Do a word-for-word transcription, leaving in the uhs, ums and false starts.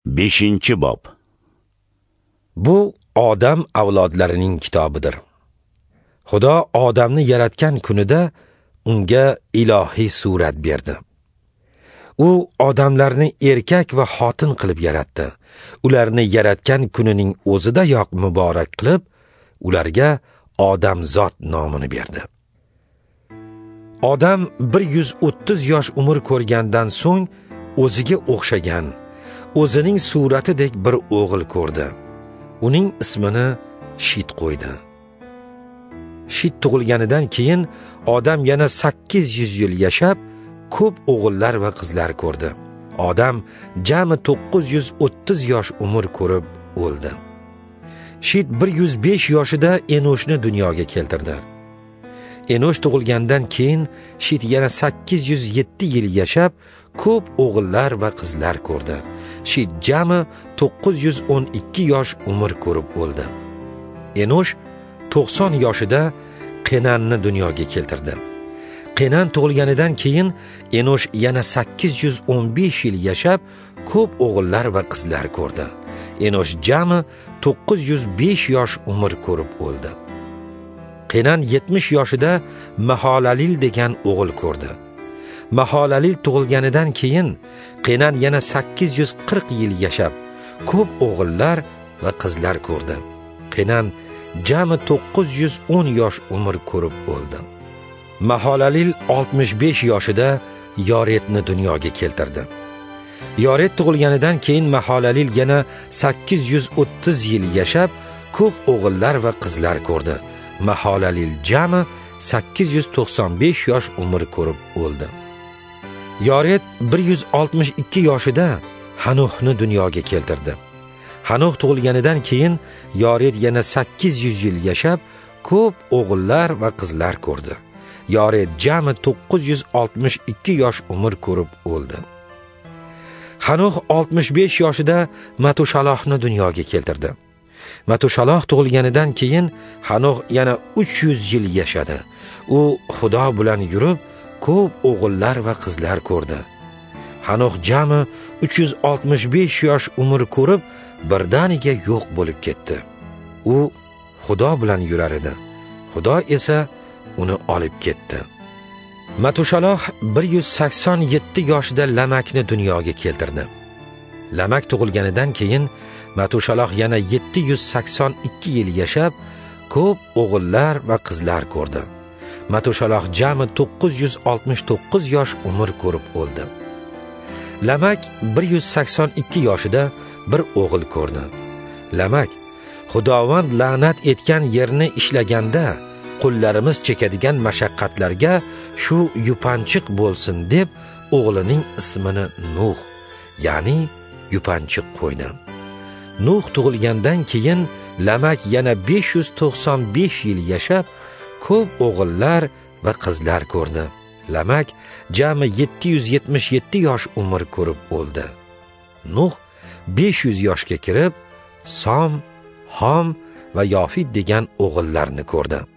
beshinchi bob. Bu odam avlodlarining kitobidir. Xudo odamni yaratgan kunida unga ilohiy surat berdi. U odamlarni erkak va xotin qilib yaratdi. Ularni yaratgan kunining o'zidayoq muborak qilib, ularga odamzod nomini berdi. Odam bir yuz o'ttiz yosh umr ko'rgandan so'ng o'ziga o'xshagan, o'zining suratidek bir o'g'il ko'rdi. Uning ismini Shit qo'ydi. Shit tug'ilganidan keyin odam yana sakkiz yuz yil yashab, ko'p o'g'illar va qizlar ko'rdi. Odam jami to'qqiz yuz o'ttiz yosh umr ko'rib o'ldi. Shit bir yuz besh yoshida Enoshni dunyoga keltirdi. Enosh tug'ilgandan keyin Shit yana sakkiz yuz yetti yil yashab, ko'p o'g'illar va qizlar ko'rdi. Shit jami to'qqiz yuz o'n ikki yosh umr ko'rib o'ldi. Enosh to'qson yoshida Qenanni dunyoga keltirdi. Qenan tug'ilganidan keyin Enosh yana sakkiz yuz o'n besh yil yashab, ko'p o'g'illar va qizlar ko'rdi. Enosh jami to'qqiz yuz besh yosh umr ko'rib o'ldi. Qenan yetmish yoshida Mahalalil degan o'g'il ko'rdi. Mahalalil tug'ilganidan keyin Qenan yana sakkiz yuz qirq yil yashab, ko'p o'g'illar va qizlar ko'rdi. Qenan jami to'qqiz yuz o'n yosh umr ko'rib o'ldi. Mahalalil oltmish besh yoshida Yoretni dunyoga keltirdi. Yoret tug'ilganidan keyin Mahalalil yana sakkiz yuz o'ttiz yil yashab, ko'p o'g'illar va qizlar ko'rdi. Mahalalil jami sakkiz yuz to'qson besh yosh umr ko'rib o'ldi. Yoret bir yuz oltmish ikki yoshida Hanuhni dunyoga keltirdi. Hanuh tug'ilganidan keyin Yoret yana sakkiz yuz yil yashab, ko'p o'g'illar va qizlar ko'rdi. Yoret jami to'qqiz yuz oltmish ikki yosh umr ko'rib o'ldi. Hanuh oltmish besh yoshida Matushalohni dunyoga keltirdi. Matushalah tug'ilganidan keyin Hanuh yana uch yuz yil yashadi. U Xudo bilan yurib, ko'p o'g'illar va qizlar ko'rdi. Hanuh jami uch yuz oltmish besh yosh umr ko'rib, birdaniga yo'q bo'lib ketdi. U Xudo bilan yurar edi. Xudo esa uni olib ketdi. Matushalah bir yuz sakson yetti yoshida Lamakni dunyoga keltirdi. Lamak tug'ilganidan keyin Matushalah yana yetti yuz sakson ikki yil yashab, ko'p o'g'illar va qizlar ko'rdi. Matushalah jami to'qqiz yuz oltmish to'qqiz yosh umr ko'rib o'ldi. Lamak bir yuz sakson ikki yoshida bir o'g'il ko'rdi. Lamak Xudovand la'nat etgan yerni ishlaganda qullarimiz chekadigan mashaqqatlarga shu yupanchiq bo'lsin deb o'g'lining ismini Nuh, ya'ni yupanchiq qo'ydi. Nuh tug'ilgandan keyin Lamak yana besh yuz to'qson besh yil yashab, ko'p o'g'illar va qizlar ko'rdi. Lamak jami yetti yuz yetmish yetti yosh umr ko'rib o'ldi. Nuh besh yuz yoshga kirib, Som, Ham va Yofid degan o'g'illarni ko'rdi.